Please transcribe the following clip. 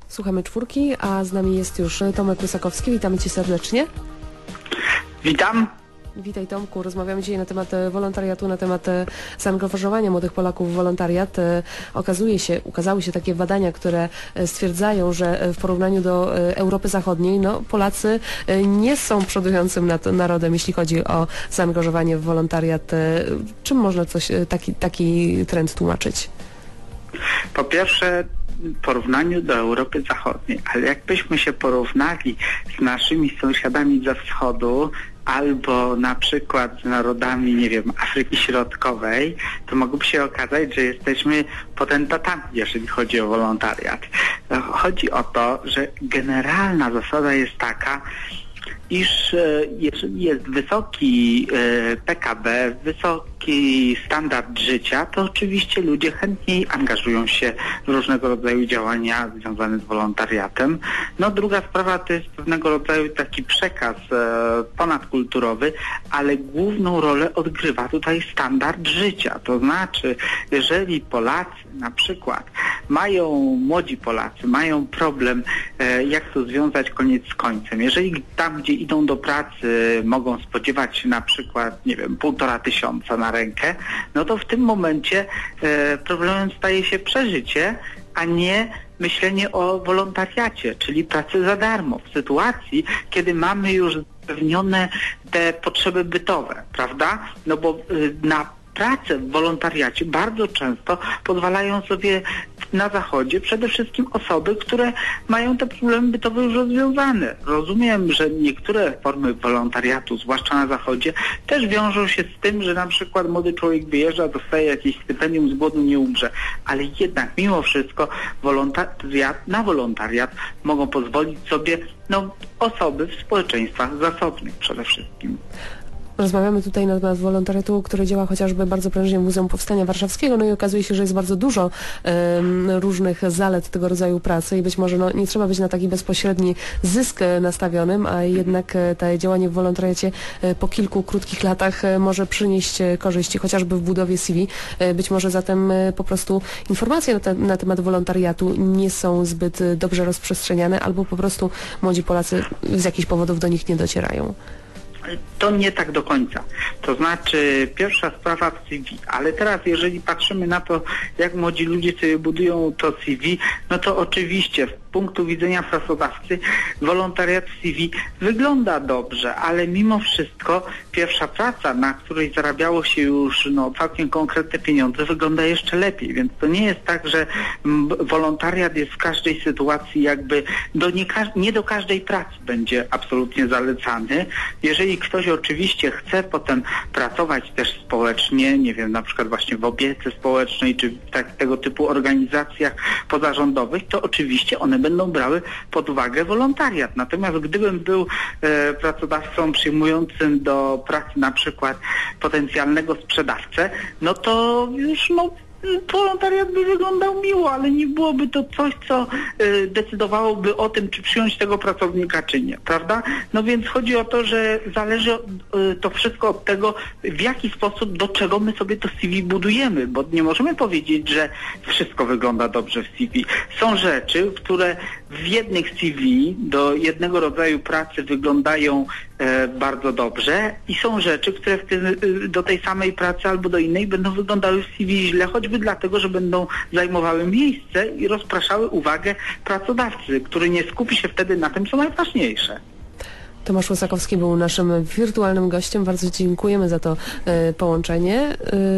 Słuchamy czwórki, a z nami jest już Tomek Łysakowski. Witamy Cię serdecznie. Witam. Witaj Tomku. Rozmawiamy dzisiaj na temat wolontariatu, na temat zaangażowania młodych Polaków w wolontariat. Ukazały się takie badania, które stwierdzają, że w porównaniu do Europy Zachodniej, Polacy nie są przodującym narodem, jeśli chodzi o zaangażowanie w wolontariat. Czym można taki trend tłumaczyć? Po pierwsze, w porównaniu do Europy Zachodniej, ale jakbyśmy się porównali z naszymi sąsiadami ze wschodu, albo na przykład z narodami, nie wiem, Afryki Środkowej, to mogłoby się okazać, że jesteśmy potentatami, jeżeli chodzi o wolontariat. Chodzi o to, że generalna zasada jest taka, iż jeżeli jest wysoki PKB, wysoki standard życia, to oczywiście ludzie chętniej angażują się w różnego rodzaju działania związane z wolontariatem. Druga sprawa to jest pewnego rodzaju taki przekaz ponadkulturowy, ale główną rolę odgrywa tutaj standard życia. To znaczy, jeżeli Polacy na przykład młodzi Polacy mają problem, jak to związać koniec z końcem. Jeżeli tam, gdzie idą do pracy, mogą spodziewać się na przykład, 1500 na rękę, to w tym momencie problemem staje się przeżycie, a nie myślenie o wolontariacie, czyli pracy za darmo, w sytuacji, kiedy mamy już zapewnione te potrzeby bytowe, prawda? Bo na pracę w wolontariacie bardzo często pozwalają sobie na Zachodzie przede wszystkim osoby, które mają te problemy bytowe już rozwiązane. Rozumiem, że niektóre formy wolontariatu, zwłaszcza na Zachodzie, też wiążą się z tym, że na przykład młody człowiek wyjeżdża, dostaje jakieś stypendium, z głodu nie umrze. Ale jednak mimo wszystko na wolontariat mogą pozwolić sobie osoby w społeczeństwach zasobnych przede wszystkim. Rozmawiamy tutaj na temat wolontariatu, który działa chociażby bardzo prężnie w Muzeum Powstania Warszawskiego, i okazuje się, że jest bardzo dużo różnych zalet tego rodzaju pracy i być może nie trzeba być na taki bezpośredni zysk nastawionym, a jednak to działanie w wolontariacie po kilku krótkich latach może przynieść korzyści, chociażby w budowie CV. Być może zatem po prostu informacje na temat wolontariatu nie są zbyt dobrze rozprzestrzeniane, albo po prostu młodzi Polacy z jakichś powodów do nich nie docierają. To nie tak do końca. To znaczy, pierwsza sprawa w CV, ale teraz jeżeli patrzymy na to, jak młodzi ludzie sobie budują to CV, to oczywiście z punktu widzenia pracodawcy wolontariat w CV wygląda dobrze, ale mimo wszystko pierwsza praca, na której zarabiało się już całkiem konkretne pieniądze, wygląda jeszcze lepiej, więc to nie jest tak, że wolontariat jest w każdej sytuacji nie do każdej pracy będzie absolutnie zalecany. Jeżeli ktoś oczywiście chce potem pracować też społecznie, na przykład właśnie w opiece społecznej czy w tego typu organizacjach pozarządowych, to oczywiście one będą brały pod uwagę wolontariat. Natomiast gdybym był pracodawcą przyjmującym do pracy na przykład potencjalnego sprzedawcę, to już wolontariat by wyglądał miło, ale nie byłoby to coś, co decydowałoby o tym, czy przyjąć tego pracownika, czy nie, prawda? Więc chodzi o to, że zależy to wszystko od tego, w jaki sposób, do czego my sobie to CV budujemy, bo nie możemy powiedzieć, że wszystko wygląda dobrze w CV. Są rzeczy, które w jednych CV do jednego rodzaju pracy wyglądają bardzo dobrze i są rzeczy, które do tej samej pracy albo do innej będą wyglądały w CV źle, choćby dlatego, że będą zajmowały miejsce i rozpraszały uwagę pracodawcy, który nie skupi się wtedy na tym, co najważniejsze. Tomasz Łysakowski był naszym wirtualnym gościem. Bardzo dziękujemy za to połączenie.